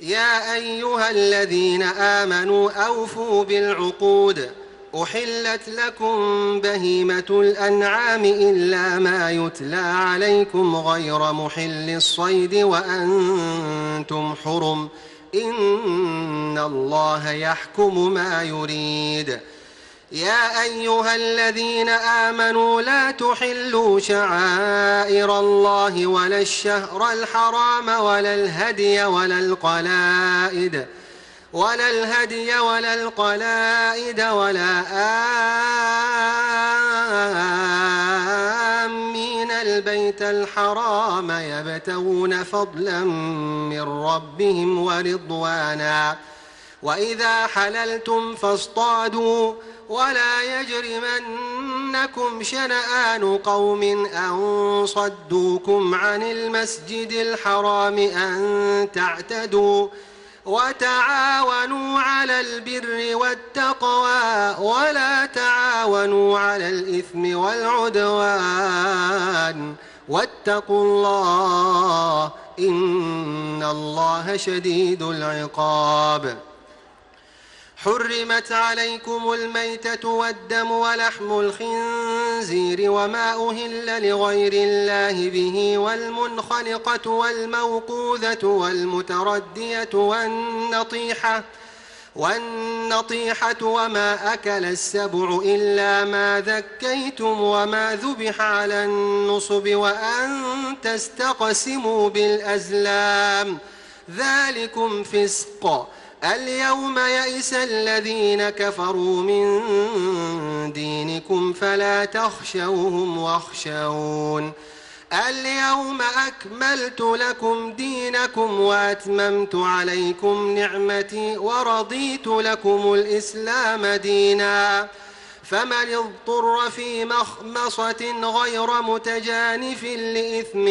يا أيها الذين آمنوا أوفوا بالعقود أحلت لكم بهيمة الأنعام إلا ما يتلى عليكم غير محل الصيد وأنتم حرم إن الله يحكم ما يريد. يا أيها الذين آمنوا لا تحلوا شعائر الله ولا الشهر الحرام ولا الهدي ولا القلائد ولا آمين البيت الحرام يبتغون فضلا من ربهم ورضوانا وإذا حللتم فاصطادوا ولا يجرمنكم شنآن قوم أن صدوكم عن المسجد الحرام أن تعتدوا وتعاونوا على البر والتقوى ولا تعاونوا على الإثم والعدوان واتقوا الله إن الله شديد العقاب. حرمت عليكم الميتة والدم ولحم الخنزير وما أهل لغير الله به والمنخنقة والموقوذة والمتردية والنطيحة وما أكل السبع إلا ما ذكيتم وما ذبح على النصب وأن تستقسموا بالأزلام ذلكم فسق. اليوم يئس الذين كفروا من دينكم فلا تخشوهم واخشون. اليوم أكملت لكم دينكم وأتممت عليكم نعمتي ورضيت لكم الإسلام دينا فمن اضطر في مخمصة غير متجانف لإثم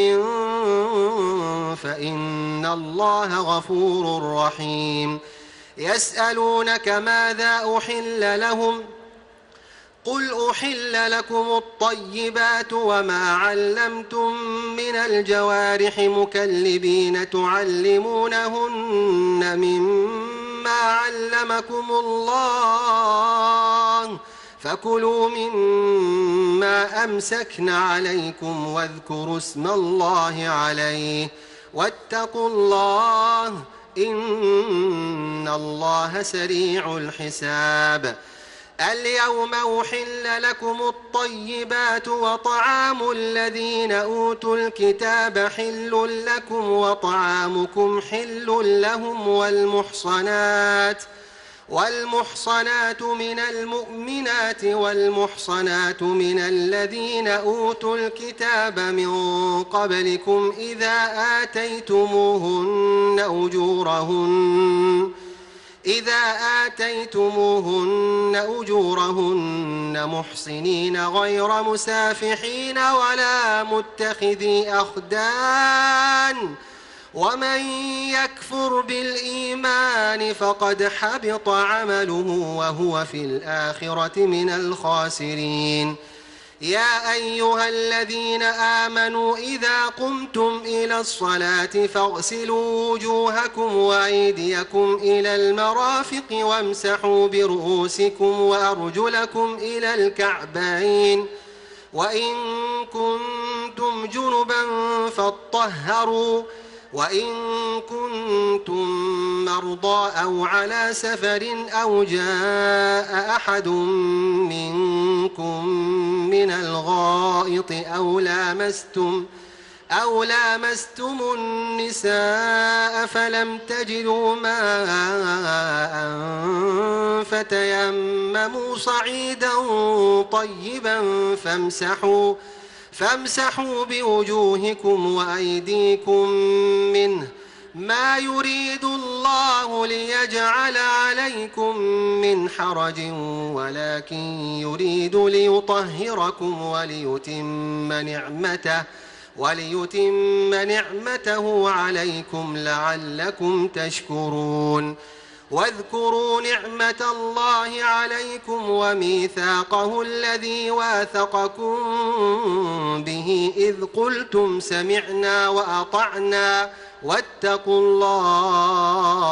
فإن الله غفور رحيم. يسألونك ماذا أحل لهم قل أحل لكم الطيبات وما علمتم من الجوارح مكلبين تعلمونهن مما علمكم الله فكلوا مما أمسكن عليكم واذكروا اسم الله عليه واتقوا الله إن الله سريع الحساب. اليوم أحل لكم الطيبات وطعام الذين أوتوا الكتاب حل لكم وطعامكم حل لهم والمحصنات من المؤمنات والمحصنات من الذين أوتوا الكتاب من قبلكم إذا آتيتموهن أجورهن محصنين غير مسافحين ولا متخذي أخدان ومن يكفر بالإيمان فقد حبط عمله وهو في الآخرة من الخاسرين. يا أيها الذين آمنوا إذا قمتم إلى الصلاة فاغسلوا وجوهكم وأيديكم إلى المرافق وامسحوا برؤوسكم وأرجلكم إلى الكعبين وإن كنتم جنبا فاطهروا وإن كنتم مرضى أو على سفر أو جاء أحد منكم من الغائط أو لامستم النساء فلم تجدوا ماء فتيمموا صعيدا طيبا فامسحوا بوجوهكم وأيديكم منه ما يريد الله ليجعل عليكم من حرج ولكن يريد ليطهركم وليتم نعمته عليكم لعلكم تشكرون. واذكروا نعمة الله عليكم وميثاقه الذي واثقكم به إذ قلتم سمعنا وأطعنا واتقوا الله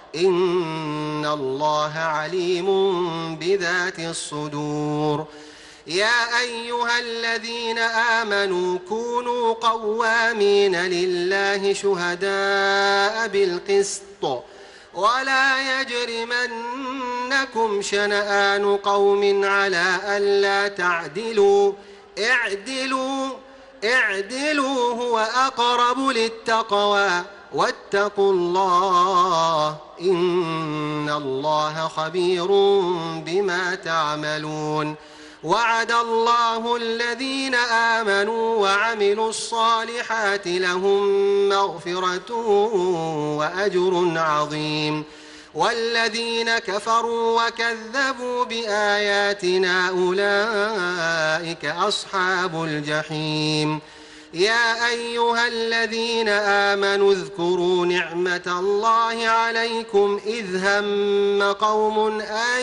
إن الله عليم بذات الصدور. يا أيها الذين آمنوا كونوا قوامين لله شهداء بالقسط ولا يجرمنكم شنآن قوم على ألا تعدلوا اعدلوا هو أقرب للتقوى واتقوا الله إن الله خبير بما تعملون. وعد الله الذين آمنوا وعملوا الصالحات لهم مغفرة وأجر عظيم، والذين كفروا وكذبوا بآياتنا أولئك أصحاب الجحيم. يا أيها الذين آمنوا اذكروا نعمة الله عليكم إذ هم قوم أن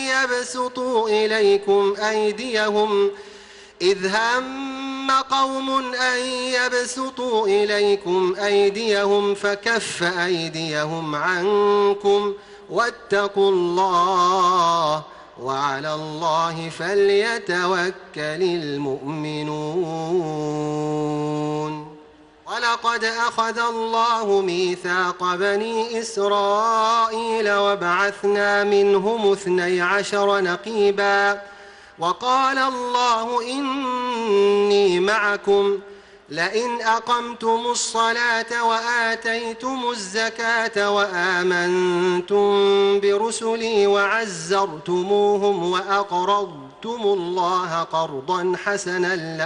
يبسطوا إليكم أيديهم فكف أيديهم عنكم واتقوا الله وعلى الله فليتوكل المؤمنون. ولقد أخذ الله ميثاق بني إسرائيل وبعثنا منهم 12 نقيبا وقال الله إني معكم لئن أقمتم الصلاة وآتيتم الزكاة وآمنتم برسلي وعزرتموهم وأقرضتم الله قرضا حسنا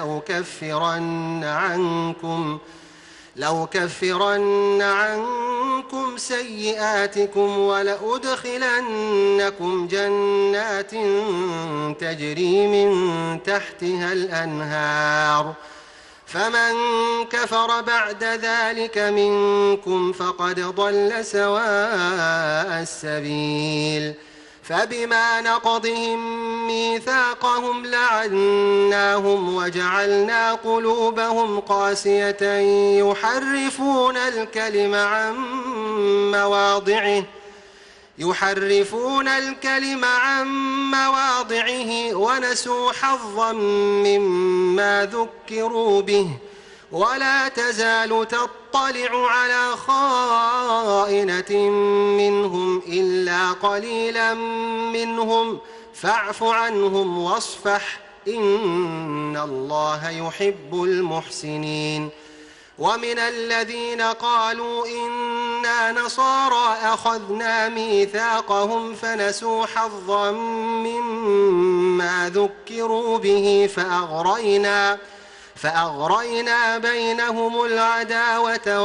لأكفرن عنكم سيئاتكم ولأدخلنكم جنات تجري من تحتها الأنهار فمن كفر بعد ذلك منكم فقد ضل سواء السبيل. فبما نقضهم ميثاقهم لعناهم وجعلنا قلوبهم قاسية يحرفون الكلم عن مواضعه ونسوا حظا مما ذكروا به ولا تزال تطلع على خائنة منهم إلا قليلا منهم فاعف عنهم واصفح إن الله يحب المحسنين. ومن الذين قالوا إنا نصارى أخذنا ميثاقهم فنسوا حظا مما ذكروا به فأغرينا بينهم العداوة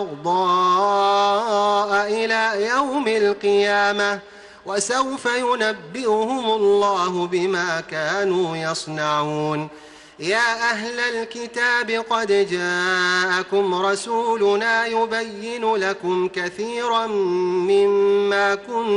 والبغضاء إلى يوم القيامة وسوف ينبئهم الله بما كانوا يصنعون. يا أهل الكتاب قد جاءكم رسولنا يبين لكم كثيرا مما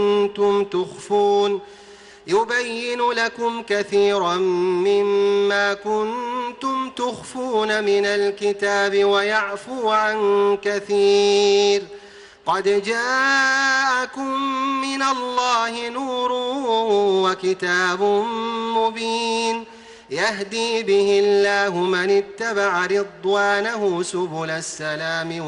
كنتم تخفون من الكتاب ويعفو عن كثير. قد جاءكم من الله نور وكتاب مبين يهدي به الله من اتبع رضوانه سبل السلام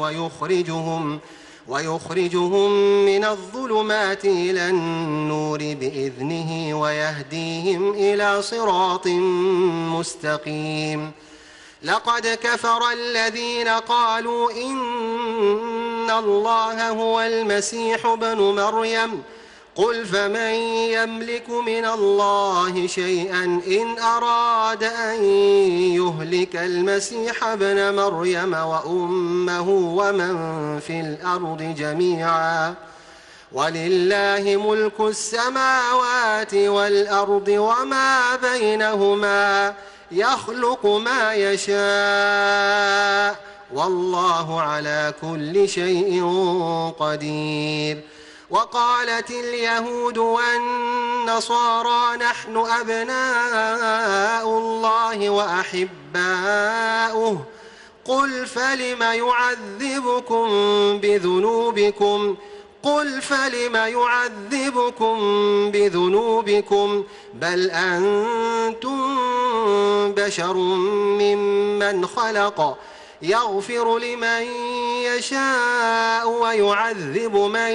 ويخرجهم من الظلمات إلى النور بإذنه ويهديهم إلى صراط مستقيم. لقد كفر الذين قالوا إن الله هو المسيح ابن مريم قل فمن يملك من الله شيئا إن أراد أن يهلك المسيح ابن مريم وأمه ومن في الأرض جميعا ولله ملك السماوات والأرض وما بينهما يخلق ما يشاء والله على كل شيء قدير. وقالت اليهود والنصارى نحن أبناء الله وأحباؤه قل فلم يعذبكم بذنوبكم قل فلم يعذبكم بذنوبكم بل أنتم بشر ممن خلق يغفر لمن يشاء ويعذب من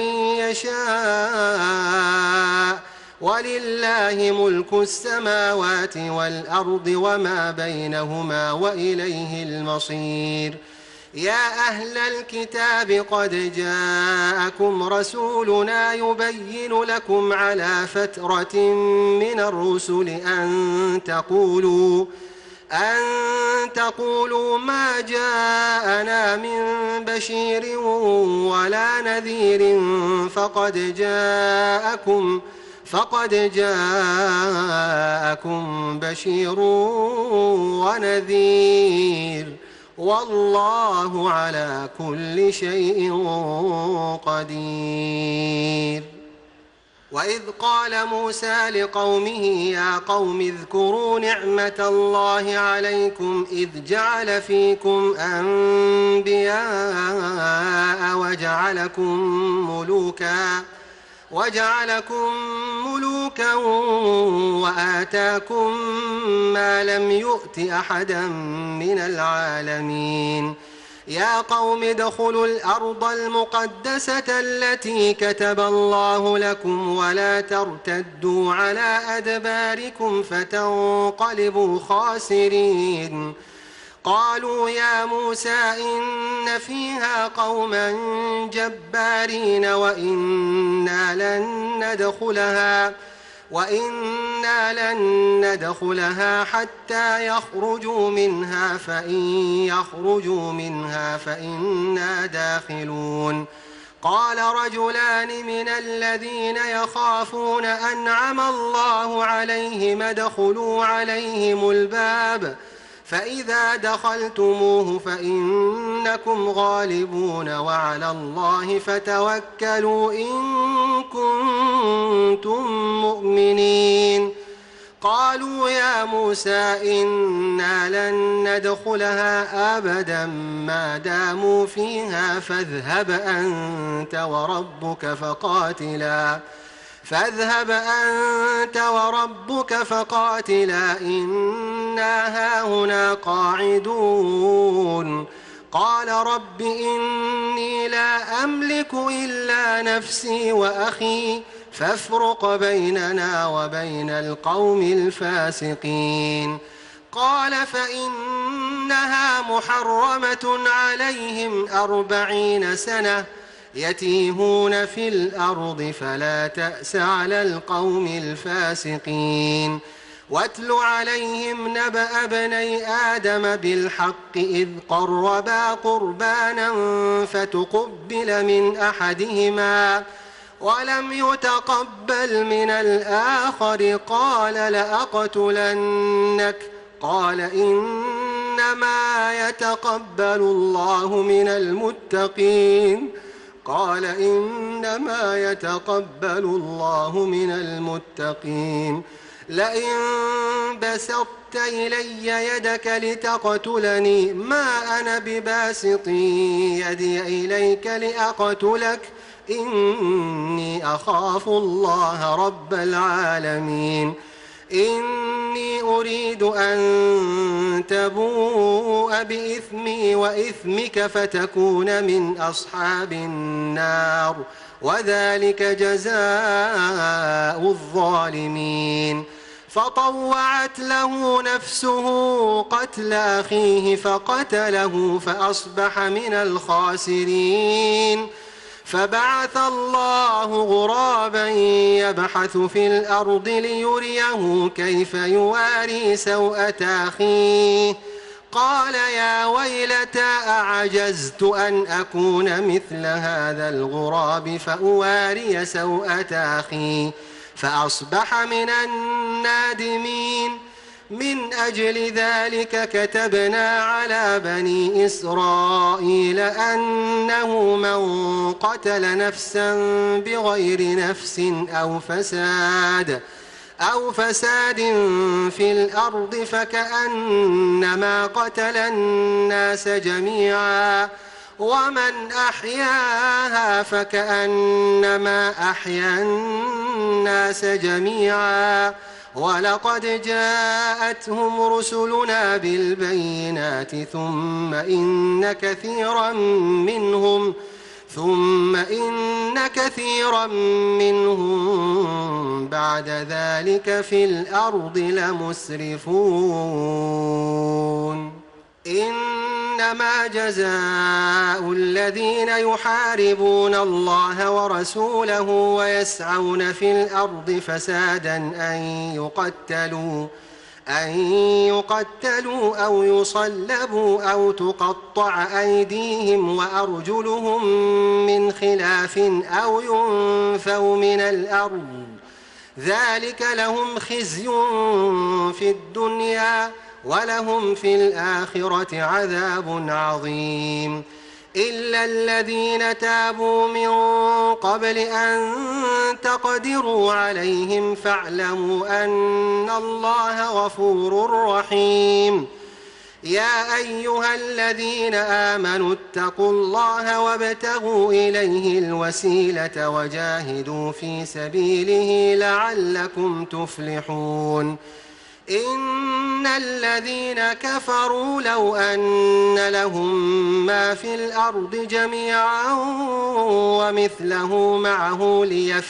يشاء ولله ملك السماوات والأرض وما بينهما وإليه المصير يا أهل الكتاب قد جاءكم رسولنا يبين لكم على فترة من الرسل أن تقولوا ما جاءنا من بشير ولا نذير فقد جاءكم بشير ونذير والله على كل شيء قدير وإذ قال موسى لقومه يا قوم اذكروا نعمة الله عليكم إذ جعل فيكم أنبياء وجعلكم ملوكا وآتاكم ما لم يؤت أحدا من العالمين يا قوم ادخلوا الأرض المقدسة التي كتب الله لكم ولا ترتدوا على أدباركم فتنقلبوا خاسرين قالوا يا موسى إن فيها قوما جبارين وإنا لن ندخلها حتى يخرجوا منها فإن يخرجوا منها فإنا داخلون قال رجلان من الذين يخافون أنعم الله عليهم ادخلوا عليهم الباب فإذا دخلتموه فإنكم غالبون وعلى الله فتوكلوا إن كنتم مؤمنين قالوا يا موسى إنا لن ندخلها أبدا ما داموا فيها فاذهب أنت وربك فقاتلا إنا هاهنا قاعدون قال رب إني لا أملك إلا نفسي وأخي فافرق بيننا وبين القوم الفاسقين قال فإنها محرمة عليهم 40 سنة يتيهون في الأرض فلا تأس على القوم الفاسقين واتل عليهم نبأ ابني آدم بالحق إذ قربا قربانا فتقبل من أحدهما ولم يتقبل من الآخر قال لأقتلنك قال إنما يتقبل الله من المتقين لئن بسطت إلي يدك لتقتلني ما أنا بباسط يدي إليك لأقتلك إني أخاف الله رب العالمين إني أريد أن تبوء بإثمي وإثمك فتكون من أصحاب النار وذلك جزاء الظالمين فطوعت له نفسه قتل أخيه فقتله فأصبح من الخاسرين فبعث الله غرابا يبحث في الأرض ليريه كيف يواري سوءة أخيه قال يا ويلتى أعجزت أن أكون مثل هذا الغراب فأواري سوءة أخي فأصبح من النادمين من أجل ذلك كتبنا على بني إسرائيل أنه من قتل نفسا بغير نفس أو فساد في الأرض فكأنما قتل الناس جميعا ومن أحياها فكأنما أحيا الناس جميعا ولقد جاءتهم رسلنا بالبينات ثم إن كثيرا منهم بعد ذلك في الأرض لمسرفون إنما جزاء الذين يحاربون الله ورسوله ويسعون في الأرض فسادا أن يقتلوا أو يصلبوا أو تقطع أيديهم وأرجلهم من خلاف أو ينفوا من الأرض ذلك لهم خزي في الدنيا ولهم في الآخرة عذاب عظيم إلا الذين تابوا من قبل أن تقدروا عليهم فاعلموا أن الله غفور رحيم يا أيها الذين آمنوا اتقوا الله وابتغوا إليه الوسيلة وجاهدوا في سبيله لعلكم تفلحون إن الذين كفروا لو أن لهم ما في الأرض جميعا ومثله معه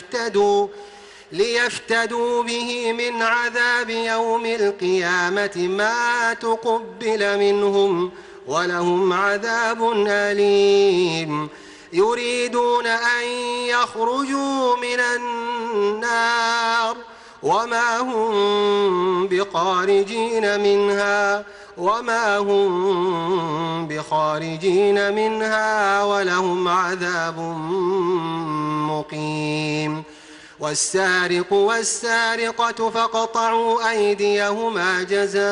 ليفتدوا به من عذاب يوم القيامة ما تقبل منهم ولهم عذاب أليم يريدون أن يخرجوا من النار وما هم بخارجين منها ولهم عذاب مقيم والسارق والسارقة فاقطعوا أيديهما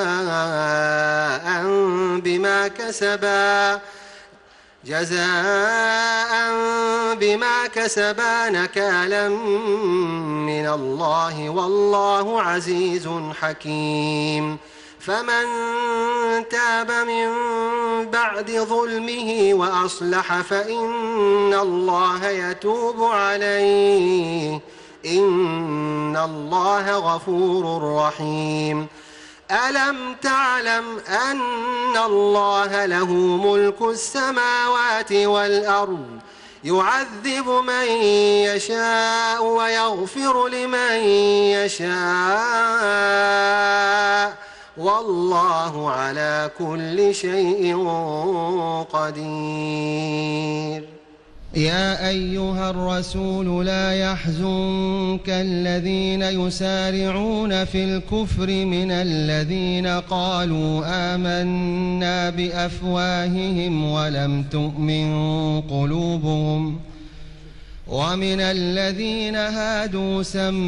جزاء بما كسبا نكالا من الله والله عزيز حكيم فمن تاب من بعد ظلمه وأصلح فإن الله يتوب عليه إن الله غفور رحيم ألم تعلم أن الله له ملك السماوات والأرض يعذب من يشاء ويغفر لمن يشاء والله على كل شيء قدير يا أيها الرسول لا يحزنك الذين يسارعون في الكفر من الذين قالوا آمنا بأفواههم ولم تؤمن قلوبهم ومن الذين هادوا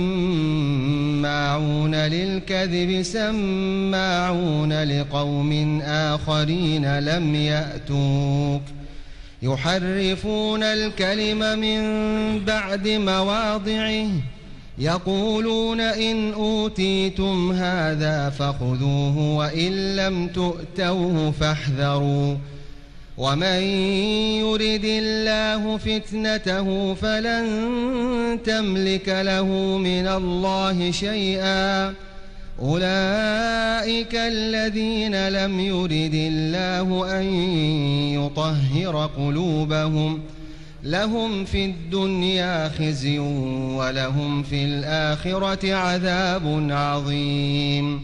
سماعون للكذب سماعون لقوم آخرين لم يأتوك يحرفون الكلم من بعد مواضعه يقولون إن أوتيتم هذا فخذوه وإن لم تؤتوه فاحذروا ومن يرد الله فتنته فلن تملك له من الله شيئا أولئك الذين لم يرد الله أن يطهر قلوبهم لهم في الدنيا خزي ولهم في الآخرة عذاب عظيم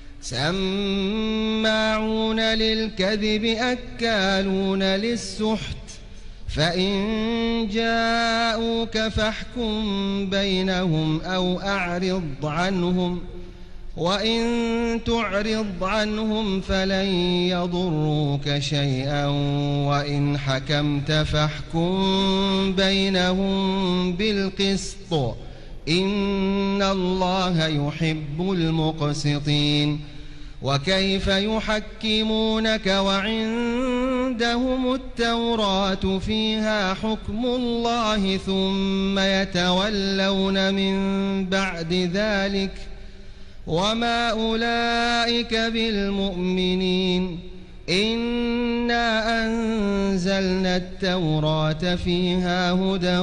سماعون للكذب أكالون للسحت فإن جاءوك فاحكم بينهم أو أعرض عنهم وإن تعرض عنهم فلن يضروك شيئا وإن حكمت فاحكم بينهم بالقسط إن الله يحب المقسطين وكيف يحكمونك وعندهم التوراة فيها حكم الله ثم يتولون من بعد ذلك وما أولئك بالمؤمنين إنا أنزلنا التوراة فيها هدى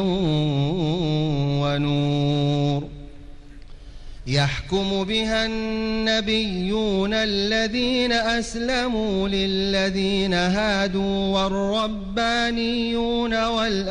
ونور يحكم بها النبيون الذين أسلموا للذين هادوا والربانيون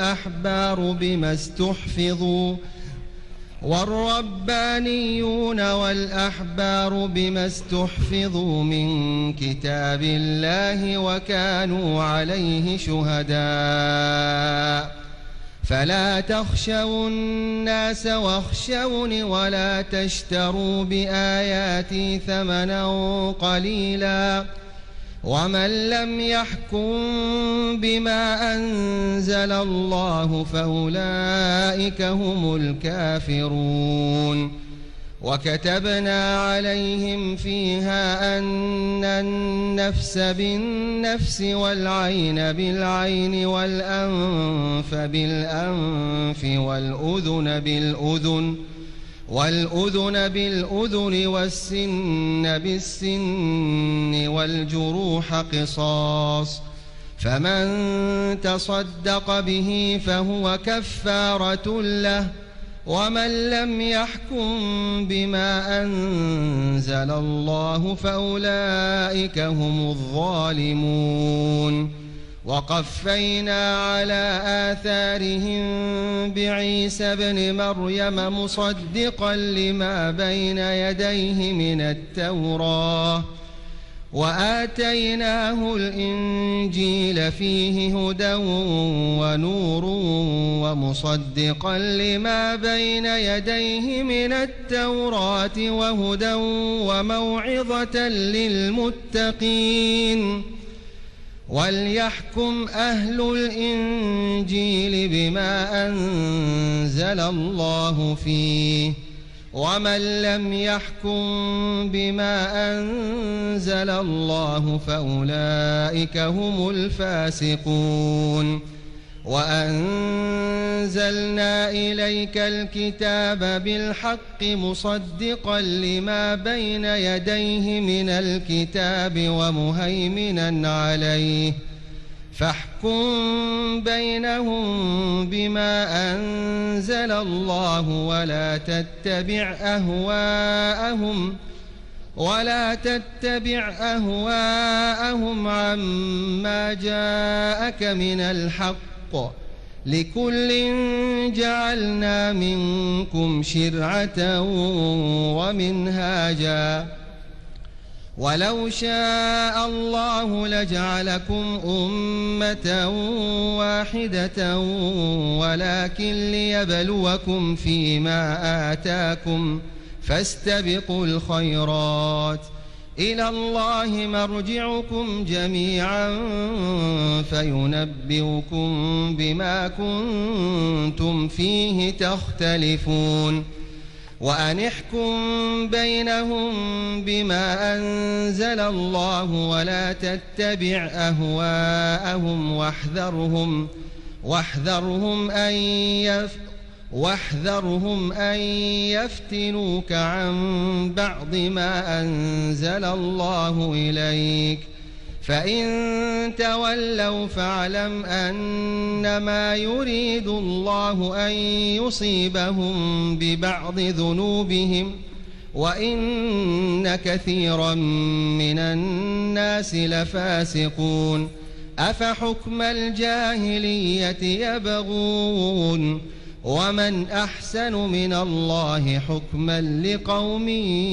والأحبار بما استحفظوا من كتاب الله وكانوا عليه شهداء فلا تخشوا الناس واخشوني ولا تشتروا بآياتي ثمنا قليلا ومن لم يحكم بما أنزل الله فأولئك هم الكافرون وكتبنا عليهم فيها أن النفس بالنفس والعين بالعين والأنف بالأنف والأذن بالأذن والسن بالسن والجروح قصاص فمن تصدق به فهو كفارة له ومن لم يحكم بما أنزل الله فأولئك هم الظالمون وقفينا على آثارهم بعيسى ابن مريم مصدقا لما بين يديه من التوراة وآتيناه الإنجيل فيه هدى ونور ومصدقا لما بين يديه من التوراة وهدى وموعظة للمتقين وليحكم أهل الإنجيل بما أنزل الله فيه ومن لم يحكم بما أنزل الله فأولئك هم الفاسقون وأنزلنا إليك الكتاب بالحق مصدقا لما بين يديه من الكتاب ومهيمنا عليه فاحكم بينهم بما أنزل الله ولا تتبع أهواءهم عما جاءك من الحق لكل جعلنا منكم شرعة ومنهاجا ولو شاء الله لجعلكم أمة واحدة ولكن ليبلوكم فيما آتاكم فاستبقوا الخيرات إلى الله مرجعكم جميعا فينبئكم بما كنتم فيه تختلفون وأن احكم بينهم بما أنزل الله ولا تتبع أهواءهم واحذرهم أن يفتنوك عن بعض ما أنزل الله إليك فإن تولوا فاعلم أنما يريد الله أن يصيبهم ببعض ذنوبهم وإن كثيرا من الناس لفاسقون أفحكم الجاهلية يبغون ومن أحسن من الله حكما لقوم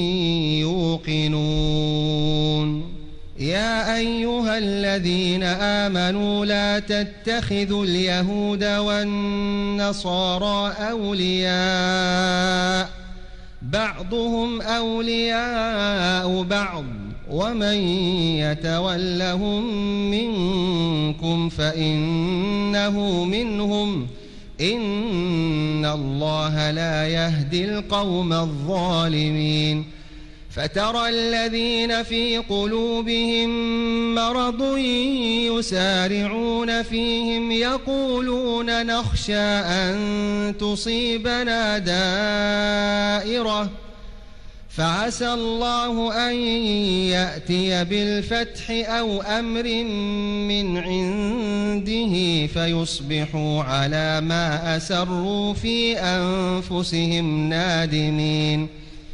يوقنون يا أيها الذين آمنوا لا تتخذوا اليهود والنصارى أولياء بعضهم أولياء بعض ومن يتولهم منكم فإنه منهم إن الله لا يهدي القوم الظالمين فترى الذين في قلوبهم مرض يسارعون فيهم يقولون نخشى أن تصيبنا دائرة فعسى الله أن يأتي بالفتح أو أمر من عنده فيصبحوا على ما أسروا في أنفسهم نادمين.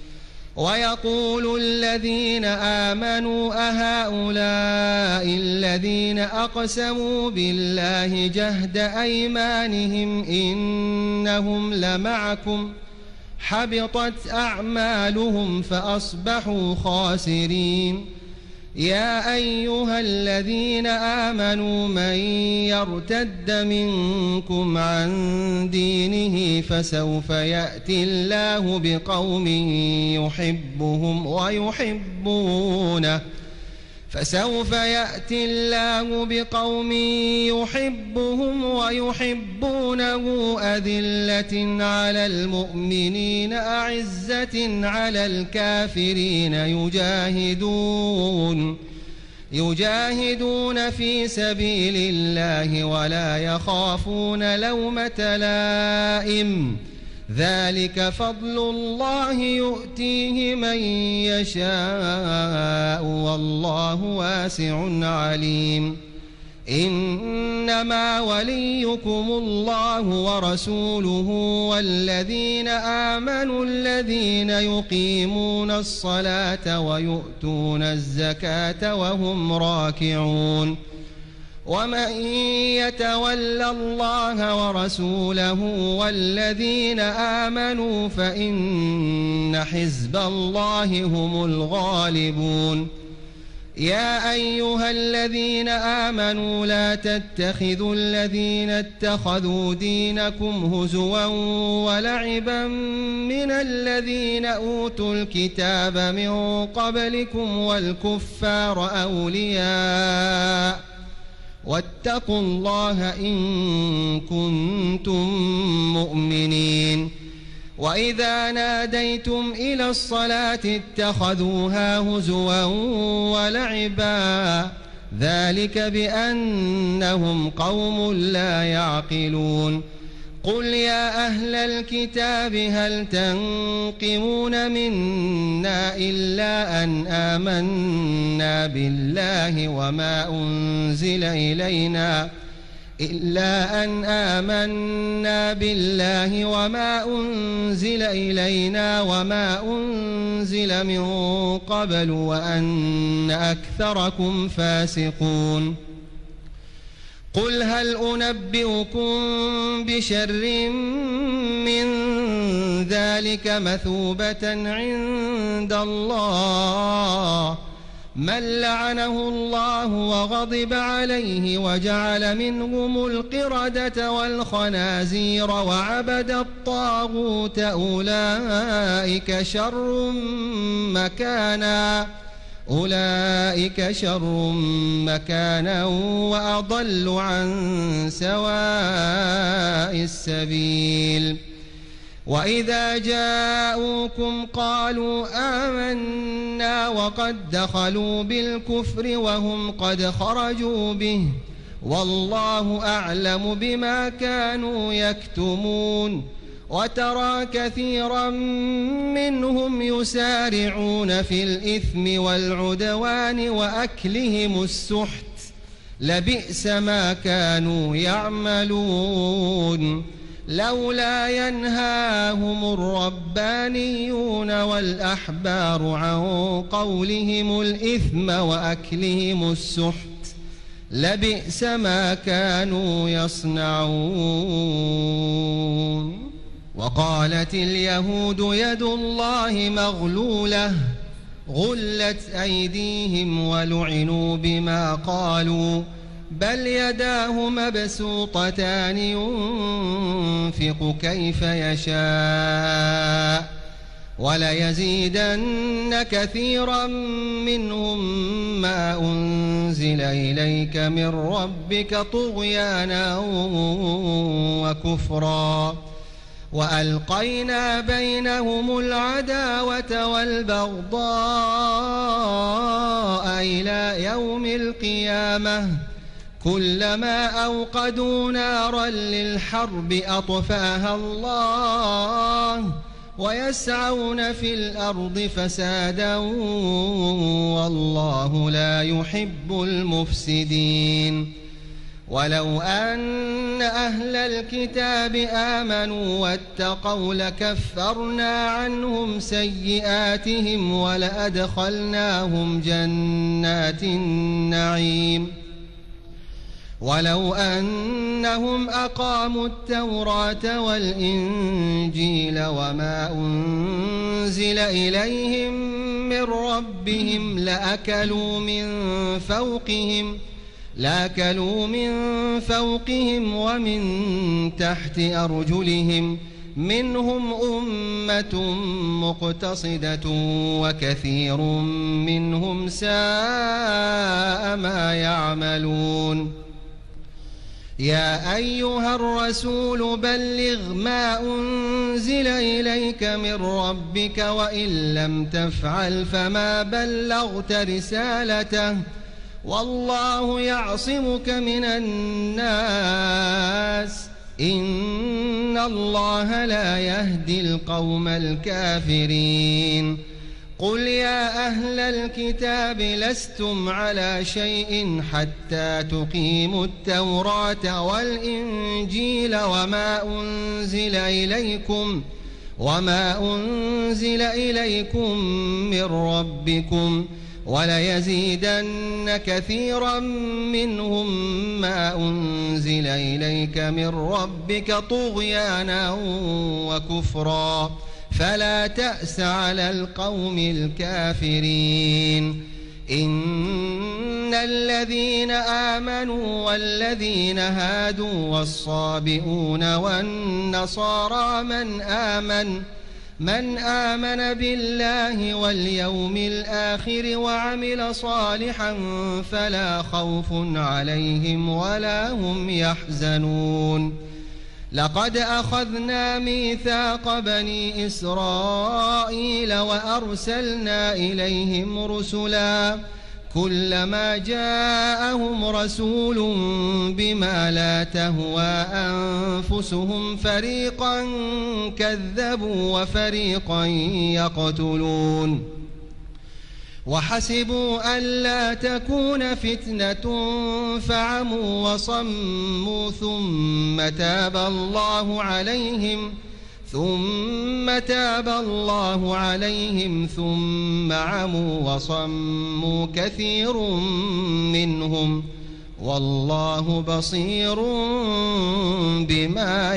ويقول الذين آمنوا أهؤلاء الذين أقسموا بالله جهد أيمانهم إنهم لمعكم حبطت أعمالهم فأصبحوا خاسرين. يا أيها الذين آمنوا من يرتد منكم عن دينه فسوف يأتي الله بقوم يحبهم ويحبونه أذلة على المؤمنين أعزة على الكافرين يجاهدون في سبيل الله ولا يخافون لومة لائم. ذلك فضل الله يؤتيه من يشاء والله واسع عليم. إنما وليكم الله ورسوله والذين آمنوا الذين يقيمون الصلاة ويؤتون الزكاة وهم راكعون. ومن يتول الله ورسوله والذين آمنوا فإن حزب الله هم الغالبون. يا أيها الذين آمنوا لا تتخذوا الذين اتخذوا دينكم هزوا ولعبا من الذين أوتوا الكتاب من قبلكم والكفار أولياء واتقوا الله إن كنتم مؤمنين. وإذا ناديتم إلى الصلاة اتخذوها هزوا ولعبا ذلك بأنهم قوم لا يعقلون. قل يا أهل الكتاب هل تنقمون منا إلا أن آمنا بالله وما أنزل إلينا وما أنزل من قبل وأن أكثركم فاسقون. قل هل أنبئكم بشر من ذلك مثوبة عند الله من لعنه الله وغضب عليه وجعل منهم القردة والخنازير وعبد الطاغوت أولئك شر مكانا وأضل عن سواء السبيل. وإذا جاءوكم قالوا آمنا وقد دخلوا بالكفر وهم قد خرجوا به والله أعلم بما كانوا يكتمون. وترى كثيرا منهم يسارعون في الإثم والعدوان وأكلهم السحت لبئس ما كانوا يعملون. لولا ينهاهم الربانيون والأحبار عن قولهم الإثم وأكلهم السحت لبئس ما كانوا يصنعون. وقالت اليهود يد الله مغلولة غلت أيديهم ولعنوا بما قالوا بل يداه مبسوطتان ينفق كيف يشاء وليزيدن كثيرا منهم ما أنزل إليك من ربك طغيانا وكفرا وألقينا بينهم العداوة والبغضاء إلى يوم القيامة كلما أوقدوا نارا للحرب أطفأها الله ويسعون في الأرض فسادا والله لا يحب المفسدين. ولو أن أهل الكتاب آمنوا واتقوا لكفرنا عنهم سيئاتهم ولأدخلناهم جنات النعيم. ولو أنهم أقاموا التوراة والإنجيل وما أنزل إليهم من ربهم لأكلوا من فوقهم ومن تحت أرجلهم منهم أمة مقتصدة وكثير منهم ساء ما يعملون. يا أيها الرسول بلغ ما أنزل إليك من ربك وإن لم تفعل فما بلغت رسالته والله يعصمك من الناس إن الله لا يهدي القوم الكافرين. قل يا أهل الكتاب لستم على شيء حتى تقيموا التوراة والإنجيل وما أنزل إليكم من ربكم وليزيدن كثيرا منهم ما أنزل إليك من ربك طغيانا وكفرا فلا تأس على القوم الكافرين. إن الذين آمنوا والذين هادوا والصابئون والنصارى من آمن بالله واليوم الآخر وعمل صالحا فلا خوف عليهم ولا هم يحزنون. لقد أخذنا ميثاق بني إسرائيل وأرسلنا إليهم رسلا كلما جاءهم رسول بما لا تهوى أنفسهم فريقا كذبوا وفريقا يقتلون. وحسبوا ألا تكون فتنة فعموا وصموا ثم تاب الله عليهم ثم عموا وصموا كثير منهم والله بصير بما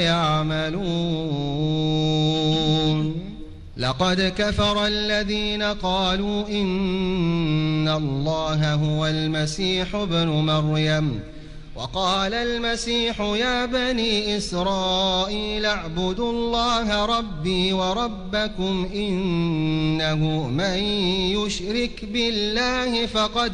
يعملون. لقد كفر الذين قالوا إن الله هو المسيح ابن مريم وقال المسيح يا بني إسرائيل اعبدوا الله ربي وربكم إنه من يشرك بالله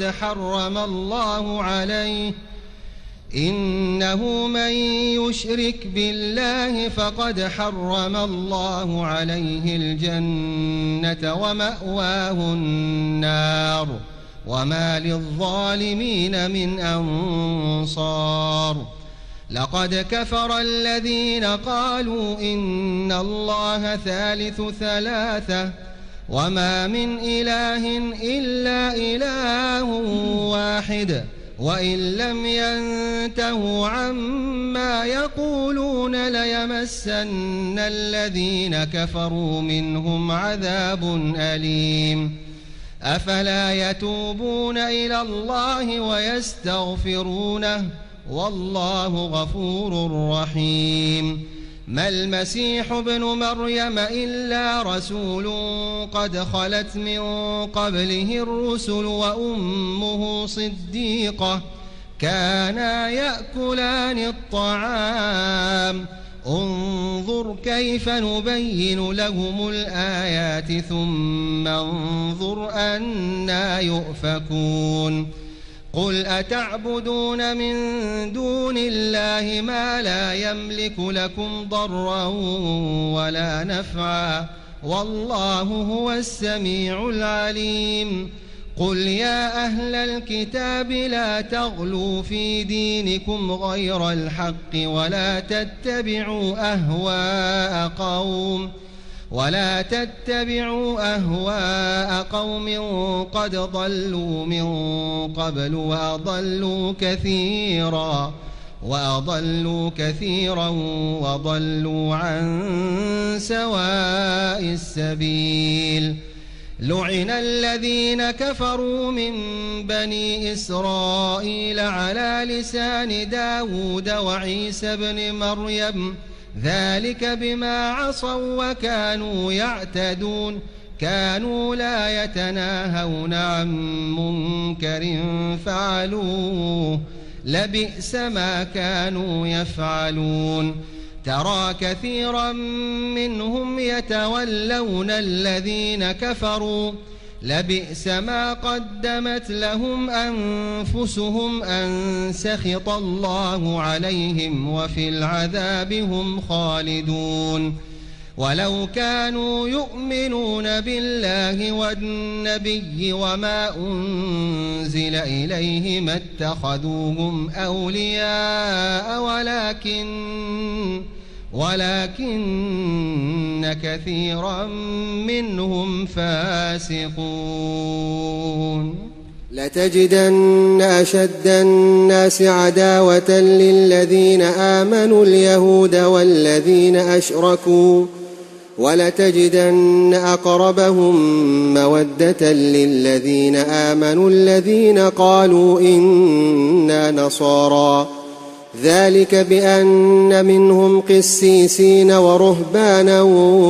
فقد حرم الله عليه الجنة ومأواه النار وما للظالمين من أنصار. لقد كفر الذين قالوا إن الله ثالث ثلاثة وما من إله إلا إله واحد وإن لم ينتهوا عما يقولون ليمسن الذين كفروا منهم عذاب أليم. أفلا يتوبون إلى الله ويستغفرونه والله غفور رحيم. ما المسيح ابن مريم إلا رسول قد خلت من قبله الرسل وأمه صديقة كانا يأكلان الطعام انظر كيف نبين لهم الآيات ثم انظر أنى يؤفكون. قل أتعبدون من دون الله ما لا يملك لكم ضرا ولا نفعا والله هو السميع العليم. قل يا أهل الكتاب لا تغلوا في دينكم غير الحق ولا تتبعوا أهواء قوم ولا تتبعوا أهواء قوم قد ضلوا من قبل وأضلوا كثيرا وضلوا عن سواء السبيل. لعن الذين كفروا من بني إسرائيل على لسان داود وعيسى بن مريم ذلك بما عصوا وكانوا يعتدون كانوا لا يتناهون عن منكر فعلوه لبئس ما كانوا يفعلون. ترى كثيرا منهم يتولون الذين كفروا لبئس ما قدمت لهم أنفسهم أن سخط الله عليهم وفي العذاب هم خالدون. ولو كانوا يؤمنون بالله والنبي وما أنزل إليه ما اتخذوهم أولياء ولكن كثيرا منهم فاسقون. لتجدن أشد الناس عداوة للذين آمنوا اليهود والذين أشركوا ولتجدن أقربهم مودة للذين آمنوا الذين قالوا إنا نصارى ذلك بأن منهم قسيسين ورهبانا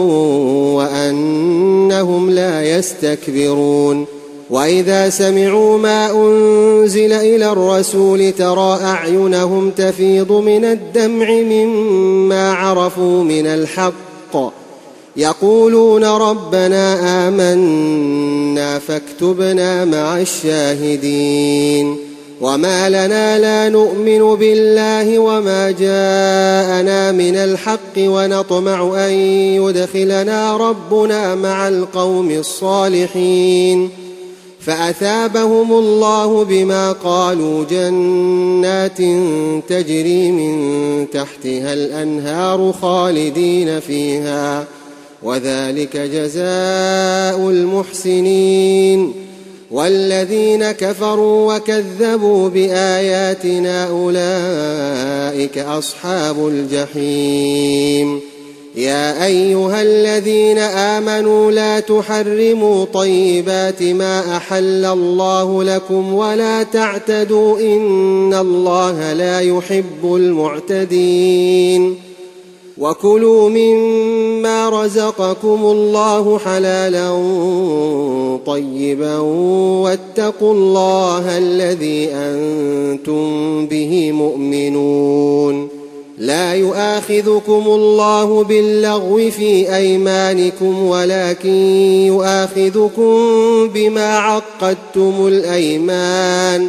وأنهم لا يستكبرون. وإذا سمعوا ما أنزل إلى الرسول ترى أعينهم تفيض من الدمع مما عرفوا من الحق يقولون ربنا آمنا فاكتبنا مع الشاهدين. وما لنا لا نؤمن بالله وما جاءنا من الحق ونطمع أن يدخلنا ربنا مع القوم الصالحين فأثابهم الله بما قالوا جنات تجري من تحتها الأنهار خالدين فيها وذلك جزاء المحسنين. والذين كفروا وكذبوا بآياتنا أولئك أصحاب الجحيم. يا أيها الذين آمنوا لا تحرموا طيبات ما أحل الله لكم ولا تعتدوا إن الله لا يحب المعتدين. وكلوا مما رزقكم الله حلالا طيبا واتقوا الله الذي أنتم به مؤمنون. لا يؤاخذكم الله باللغو في أيمانكم ولكن يؤاخذكم بما عقدتم الأيمان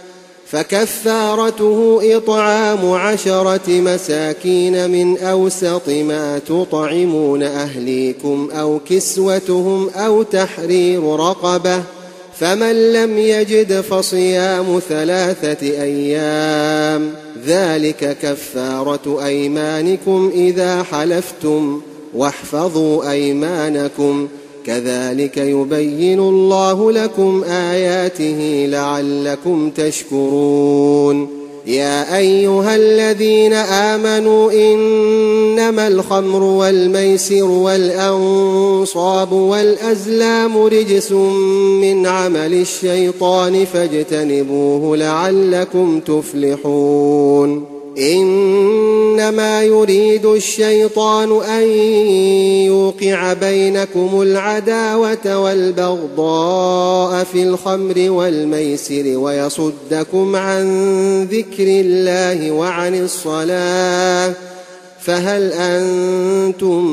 فكفارته إطعام 10 مساكين من أوسط ما تطعمون أهليكم أو كسوتهم أو تحرير رقبة فمن لم يجد فصيام 3 أيام ذلك كفارة أيمانكم إذا حلفتم واحفظوا أيمانكم كذلك يبين الله لكم آياته لعلكم تشكرون. يا أيها الذين آمنوا إنما الخمر والميسر والأنصاب والأزلام رجس من عمل الشيطان فاجتنبوه لعلكم تفلحون. إنما يريد الشيطان أن يوقع بينكم العداوة والبغضاء في الخمر والميسر ويصدكم عن ذكر الله وعن الصلاة فهل أنتم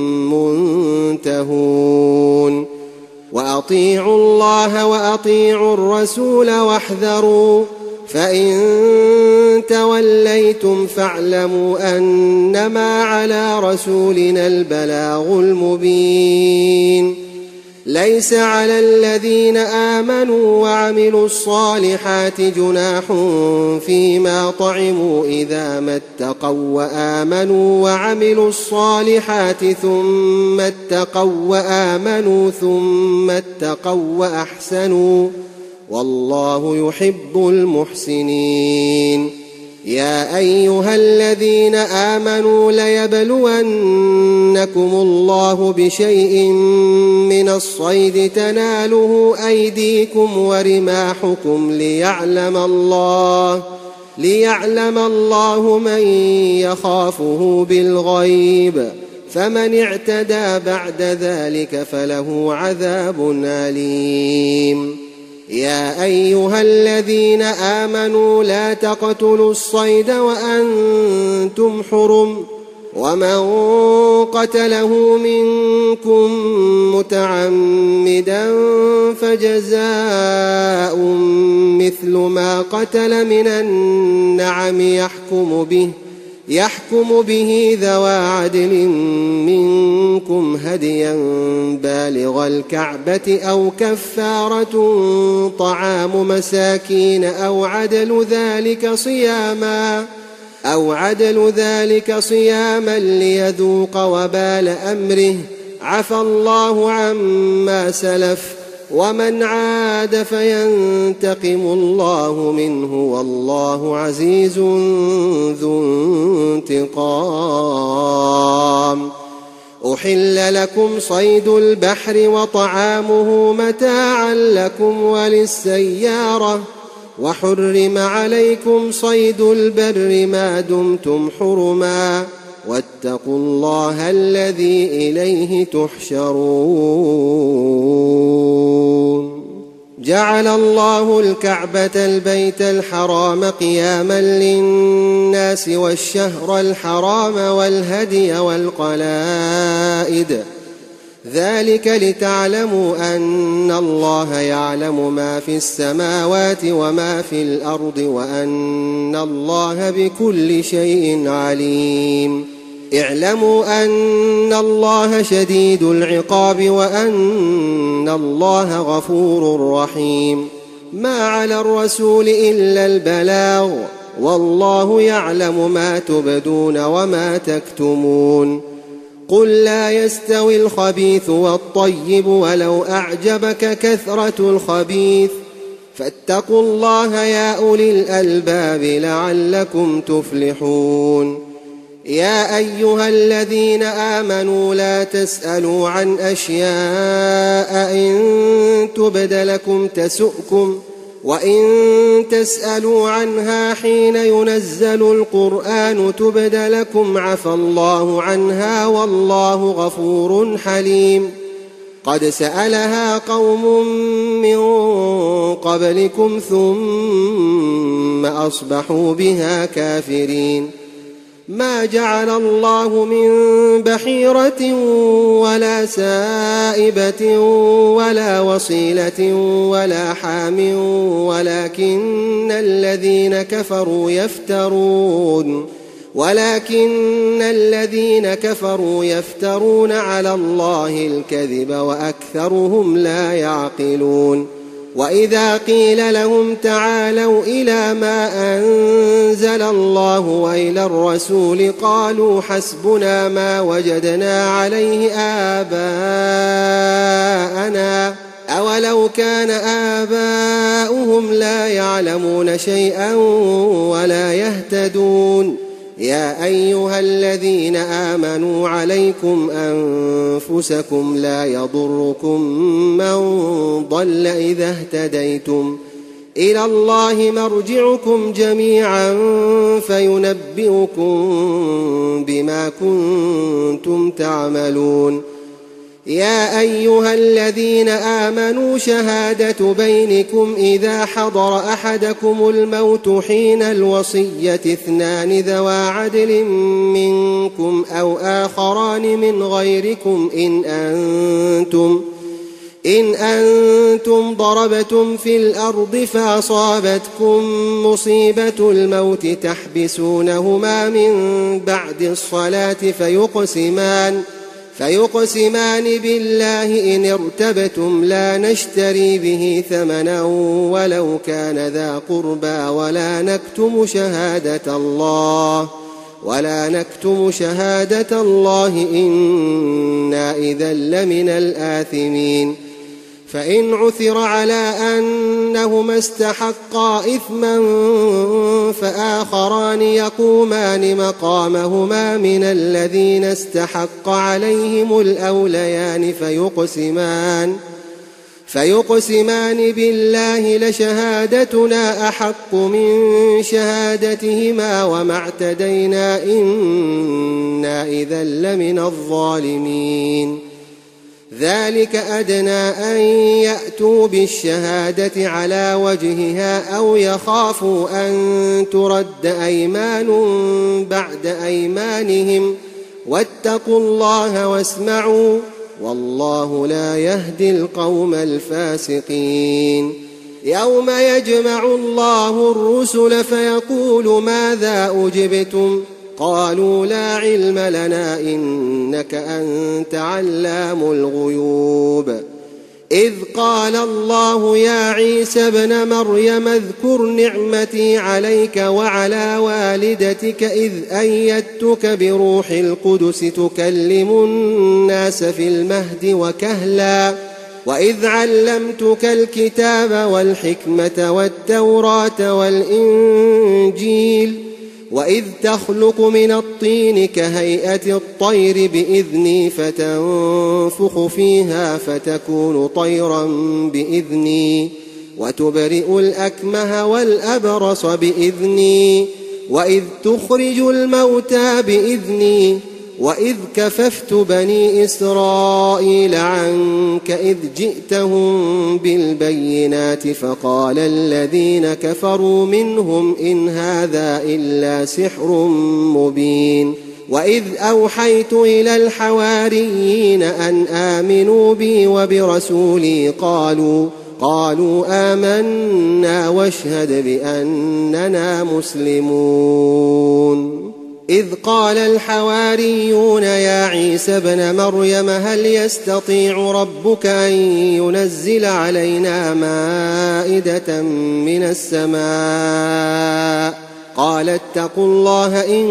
منتهون. وأطيعوا الله وأطيعوا الرسول واحذروا فإن توليتم فاعلموا أنما على رسولنا البلاغ المبين. ليس على الذين آمنوا وعملوا الصالحات جناح فيما طعموا إذا ما اتقوا وآمنوا وعملوا الصالحات ثم اتقوا وآمنوا ثم اتقوا وأحسنوا والله يحب المحسنين. يا أيها الذين آمنوا ليبلونكم الله بشيء من الصيد تناله أيديكم ورماحكم ليعلم الله من يخافه بالغيب، فمن اعتدى بعد ذلك فله عذاب أليم. يا أيها الذين آمنوا لا تقتلوا الصيد وأنتم حرم، ومن قتله منكم متعمدا فجزاء مثل ما قتل من النعم يحكم به ذوى عدل منكم هديا بالغ الكعبة أو كفارة طعام مساكين أو عدل ذلك صياما ليذوق وبال أمره، عفى الله عما سلف، ومن عاد فينتقم الله منه والله عزيز ذو انتقام. أحل لكم صيد البحر وطعامه متاعا لكم وللسيارة، وحرم عليكم صيد البر ما دمتم حرما، واتقوا الله الذي إليه تحشرون. جعل الله الكعبة البيت الحرام قياما للناس والشهر الحرام والهدي والقلائد، ذلك لتعلموا أن الله يعلم ما في السماوات وما في الأرض وأن الله بكل شيء عليم. اعلموا أن الله شديد العقاب وأن الله غفور رحيم. ما على الرسول إلا البلاغ، والله يعلم ما تبدون وما تكتمون. قل لا يستوي الخبيث والطيب ولو أعجبك كثرة الخبيث، فاتقوا الله يا أولي الألباب لعلكم تفلحون. يا أيها الذين آمنوا لا تسألوا عن أشياء إن تبد لكم تسؤكم، وإن تسألوا عنها حين ينزل القرآن تبد لكم عفى الله عنها والله غفور حليم. قد سألها قوم من قبلكم ثم أصبحوا بها كافرين. ما جعل الله من بحيرة ولا سائبة ولا وصيلة ولا حام ولكن الذين كفروا يفترون على الله الكذب وأكثرهم لا يعقلون. وإذا قيل لهم تعالوا إلى ما أنزل الله وإلى الرسول قالوا حسبنا ما وجدنا عليه آباءنا أولو كان آباؤهم لا يعلمون شيئا ولا يهتدون. يا أيها الذين آمنوا عليكم أنفسكم لا يضركم من ضل إذا اهتديتم، إلى الله مرجعكم جميعا فينبئكم بما كنتم تعملون. يا أيها الذين آمنوا شهادة بينكم إذا حضر أحدكم الموت حين الوصية اثنان ذوى عدل منكم أو آخران من غيركم إن أنتم ضربتم في الأرض فأصابتكم مصيبة الموت فيقسمان بالله إن ارتبتم لا نشتري به ثمنا ولو كان ذا قربى ولا نكتم شهادة الله إنا إذا لمن الآثمين. فإن عثر على أنهما استحقا إثما فآخران يقومان مقامهما من الذين استحق عليهم الأوليان فيقسمان بالله لشهادتنا أحق من شهادتهما وما اعتدينا إنا إذا لمن الظالمين. ذلك أدنى أن يأتوا بالشهادة على وجهها أو يخافوا أن ترد أيمان بعد أيمانهم واتقوا الله واسمعوا والله لا يهدي القوم الفاسقين. يوم يجمع الله الرسل فيقول ماذا أجبتم قالوا لا علم لنا إنك أنت علام الغيوب. إذ قال الله يا عيسى ابن مريم اذكر نعمتي عليك وعلى والدتك إذ أيدتك بروح القدس تكلم الناس في المهد وكهلا وإذ علمتك الكتاب والحكمة والتوراة والإنجيل وإذ تخلق من الطين كهيئة الطير بإذني فتنفخ فيها فتكون طيرا بإذني وتبرئ الأكمه والأبرص بإذني وإذ تخرج الموتى بإذني وإذ كففت بني إسرائيل عنك إذ جئتهم بالبينات فقال الذين كفروا منهم إن هذا إلا سحر مبين. وإذ أوحيت إلى الحواريين أن آمنوا بي وبرسولي قالوا آمنا واشهد بأننا مسلمون. إذ قال الحواريون يا عيسى ابن مريم هل يستطيع ربك أن ينزل علينا مائدة من السماء قال اتقوا الله إن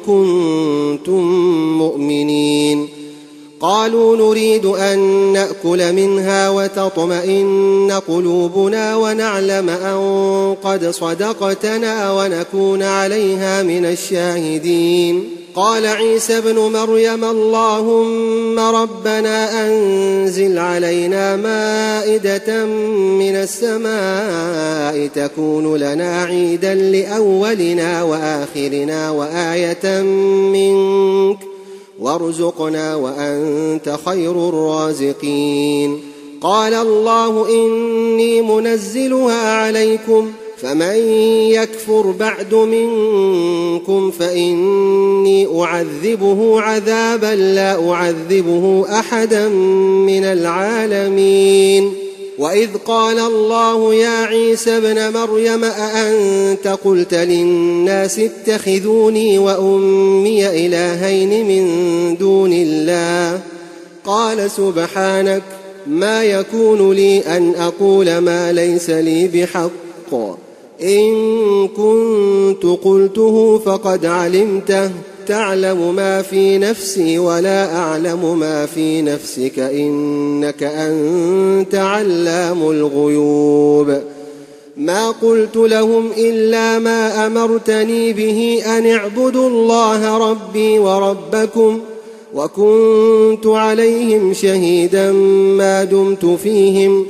كنتم مؤمنين. قالوا نريد أن نأكل منها وتطمئن قلوبنا ونعلم أن قد صدقتنا ونكون عليها من الشاهدين. قال عيسى ابن مريم اللهم ربنا أنزل علينا مائدة من السماء تكون لنا عيدا لأولنا وآخرنا وآية منك وارزقنا وأنت خير الرازقين. قال الله إني منزلها عليكم فمن يكفر بعد منكم فإني أعذبه عذابا لا أعذبه أحدا من العالمين. وإذ قال الله يا عيسى ابن مريم أأنت قلت للناس اتخذوني وأمي إلهين من دون الله قال سبحانك ما يكون لي أن أقول ما ليس لي بحق إن كنت قلته فقد علمته تعلم ما في نفسي ولا أعلم ما في نفسك إنك أنت علام الغيوب. ما قلت لهم إلا ما أمرتني به أن اعبدوا الله ربي وربكم وكنت عليهم شهيدا ما دمت فيهم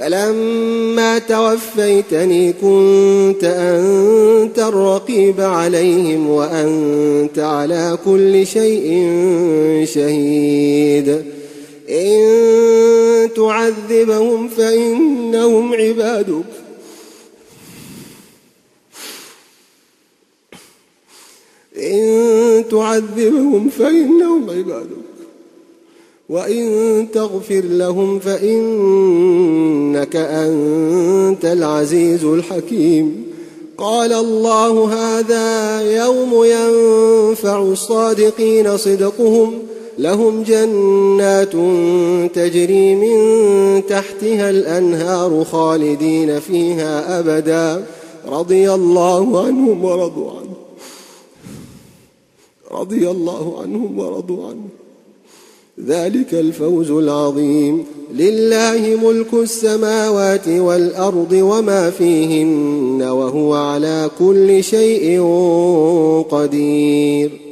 فلما توفيتني كنت أنت الرقيب عليهم وأنت على كل شيء شهيد. إن تعذبهم فإنهم عبادك وإن تغفر لهم فإنك أنت العزيز الحكيم. قال الله هذا يوم ينفع الصادقين صدقهم لهم جنات تجري من تحتها الأنهار خالدين فيها أبدا رضي الله عنهم ورضوا عنه ذلك الفوز العظيم. لله ملك السماوات والأرض وما فيهن وهو على كل شيء قدير.